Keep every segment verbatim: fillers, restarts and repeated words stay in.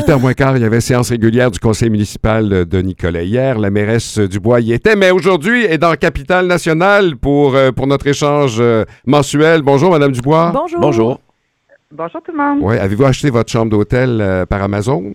dix-huit heures moins quart, il y avait séance régulière du conseil municipal de Nicolet. Hier, la mairesse Dubois y était, mais aujourd'hui, elle est dans la capitale nationale pour, euh, pour notre échange euh, mensuel. Bonjour, Madame Dubois. Bonjour. Bonjour. Bonjour tout le monde. Oui, avez-vous acheté votre chambre d'hôtel euh, par Amazon?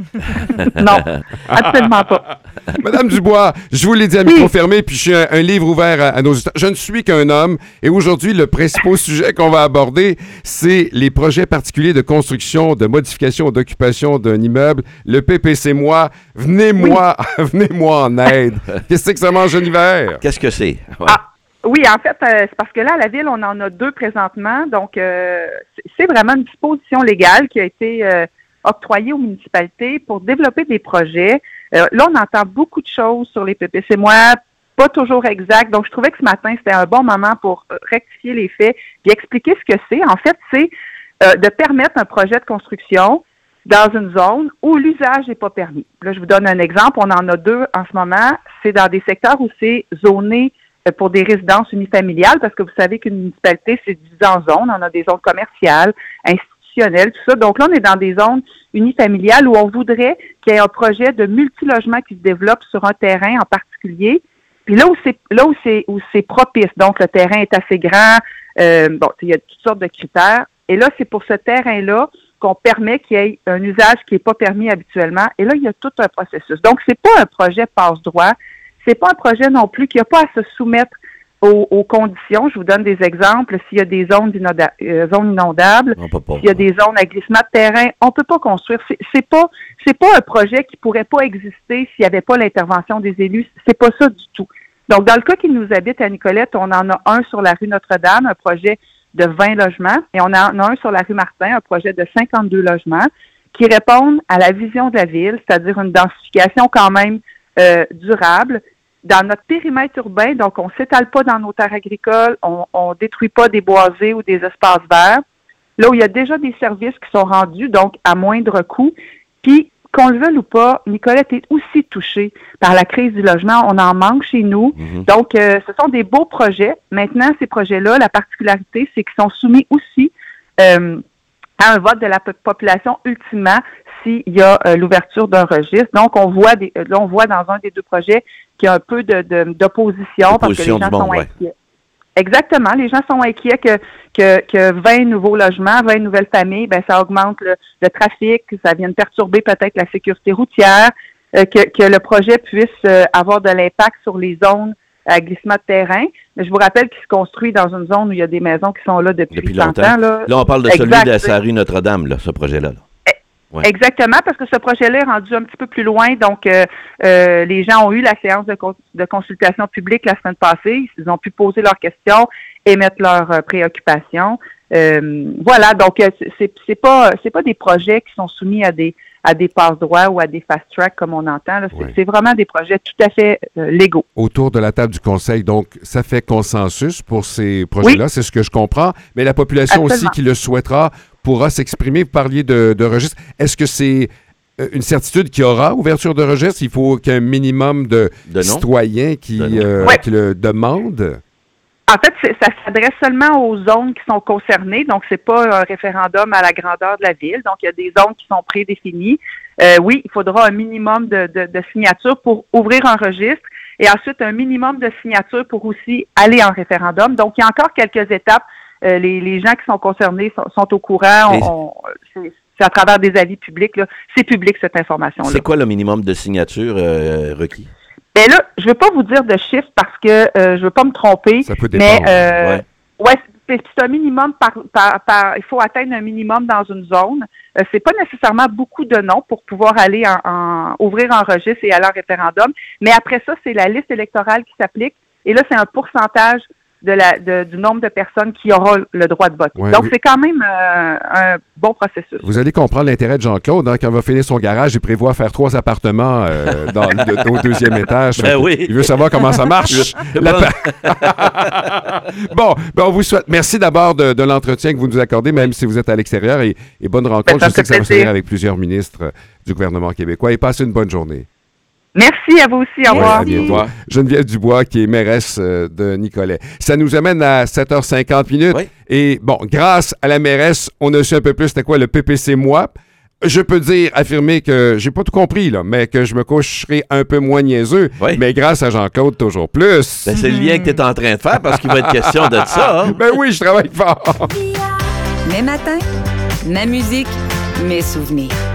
Non, absolument pas. Madame Dubois, je vous l'ai dit à micro fermé, puis je suis un, un livre ouvert à, à nos auditeurs. Je ne suis qu'un homme, et aujourd'hui, le principal sujet qu'on va aborder, c'est les projets particuliers de construction, de modification ou d'occupation d'un immeuble. Le P P C-moi, venez-moi, oui. venez-moi en aide. Qu'est-ce que ça mange en hiver? Qu'est-ce que c'est? Ouais. Ah, oui, en fait, euh, c'est parce que là, à la ville, on en a deux présentement. Donc, euh, c'est vraiment une disposition légale qui a été euh, octroyée aux municipalités pour développer des projets. Euh, là, on entend beaucoup de choses sur les P P C-moi, pas toujours exact. Donc, je trouvais que ce matin, c'était un bon moment pour rectifier les faits et expliquer ce que c'est. En fait, c'est euh, de permettre un projet de construction dans une zone où l'usage n'est pas permis. Là, je vous donne un exemple. On en a deux en ce moment. C'est dans des secteurs où c'est zoné pour des résidences unifamiliales, parce que vous savez qu'une municipalité, c'est divisé en zones. On a des zones commerciales, institutionnelles, tout ça. Donc là, on est dans des zones unifamiliales où on voudrait qu'il y ait un projet de multilogement qui se développe sur un terrain en particulier. Puis là où c'est là où c'est où c'est propice, donc le terrain est assez grand, euh, bon, il y a toutes sortes de critères. Et là, c'est pour ce terrain-là qu'on permet qu'il y ait un usage qui n'est pas permis habituellement. Et là, il y a tout un processus. Donc, c'est pas un projet passe-droit. C'est pas un projet non plus qui n'a pas à se soumettre aux, aux conditions. Je vous donne des exemples. S'il y a des zones, inonda- euh, zones inondables, s'il y a des zones à glissement de terrain, on peut pas construire. C'est, c'est pas, c'est pas un projet qui pourrait pas exister s'il n'y avait pas l'intervention des élus. C'est pas ça du tout. Donc, dans le cas qui nous habite à Nicolette, on en a un sur la rue Notre-Dame, un projet de vingt logements, et on en a un sur la rue Martin, un projet de cinquante-deux logements, qui répondent à la vision de la ville, c'est-à-dire une densification quand même euh, durable, dans notre périmètre urbain. Donc on ne s'étale pas dans nos terres agricoles, on ne détruit pas des boisés ou des espaces verts, là où il y a déjà des services qui sont rendus, donc à moindre coût. Puis, qu'on le veuille ou pas, Nicolette est aussi touchée par la crise du logement. On en manque chez nous. Mm-hmm. Donc, euh, ce sont des beaux projets. Maintenant, ces projets-là, la particularité, c'est qu'ils sont soumis aussi euh, à un vote de la population ultimement s'il y a euh, l'ouverture d'un registre. Donc, on voit des, là, on voit dans un des deux projets qu'il y a un peu de, de, d'opposition parce que les gens sont inquiets. Ouais. Exactement. Les gens sont inquiets que, que, que vingt nouveaux logements, vingt nouvelles familles, ben ça augmente le, le trafic, que ça vienne perturber peut-être la sécurité routière, euh, que, que le projet puisse euh, avoir de l'impact sur les zones à glissement de terrain. Mais je vous rappelle qu'il se construit dans une zone où il y a des maisons qui sont là depuis, depuis cent longtemps. ans. Là, là on parle de celui exact. de sa rue Notre-Dame, là, ce projet-là. Là. Ouais. Exactement, parce que ce projet-là est rendu un petit peu plus loin. Donc, euh, euh, les gens ont eu la séance de, con- de consultation publique la semaine passée. Ils ont pu poser leurs questions, émettre leurs euh, préoccupations. Euh, voilà, donc euh, c'est, c'est pas c'est pas des projets qui sont soumis à des à des passe-droits ou à des fast-track comme on entend. Là. C'est, ouais. c'est vraiment des projets tout à fait euh, légaux. Autour de la table du conseil, donc ça fait consensus pour ces projets-là, oui. C'est ce que je comprends. Mais la population Absolument. Aussi qui le souhaitera pourra s'exprimer. Vous parliez de, de registre. Est-ce que c'est une certitude qu'il y aura ouverture de registre? Il faut qu'il y ait un minimum de, de citoyens qui, euh, ouais. qui le demandent? En fait, c'est, ça s'adresse seulement aux zones qui sont concernées. Donc, c'est pas un référendum à la grandeur de la ville. Donc, il y a des zones qui sont prédéfinies. Euh, oui, il faudra un minimum de, de, de signatures pour ouvrir un registre et ensuite un minimum de signatures pour aussi aller en référendum. Donc, il y a encore quelques étapes. Euh, les, les gens qui sont concernés sont, sont au courant. On, on, c'est, c'est à travers des avis publics. Là. C'est public, cette information-là. C'est quoi le minimum de signatures euh, requis? Ben là, je ne veux pas vous dire de chiffres parce que euh, je ne veux pas me tromper. Ça peut dépendre. Mais euh, ouais. ouais, c'est, c'est un minimum par, par, par. Il faut atteindre un minimum dans une zone. Euh, c'est pas nécessairement beaucoup de noms pour pouvoir aller en, en ouvrir un registre et aller en référendum. Mais après ça, c'est la liste électorale qui s'applique. Et là, c'est un pourcentage de la de, du nombre de personnes qui auront le droit de vote. Ouais, Donc, oui. c'est quand même euh, un bon processus. Vous allez comprendre l'intérêt de Jean-Claude. Hein, quand il va finir son garage, il prévoit faire trois appartements euh, dans, de, au deuxième étage. Ben oui. Il veut savoir comment ça marche. La... bon, ben on vous souhaite... Merci d'abord de, de l'entretien que vous nous accordez, même si vous êtes à l'extérieur. Et, et bonne rencontre. Ben, Je sais que ça va se faire avec plusieurs ministres du gouvernement québécois. Et passez une bonne journée. Merci à vous aussi. Au revoir. Oui, à bientôt. Geneviève Dubois, qui est mairesse de Nicolet. Ça nous amène à sept heures cinquante minutes. Oui. Et bon, grâce à la mairesse, on a su un peu plus c'était quoi le P P C-moi. je peux dire, affirmer que j'ai pas tout compris, là, mais que je me coucherai un peu moins niaiseux. Oui. Mais grâce à Jean-Claude, toujours plus. Ben, c'est le lien que tu es en train de faire parce qu'il va être question de ça. Hein? Ben oui, je travaille fort. Mes matins, ma musique, mes souvenirs.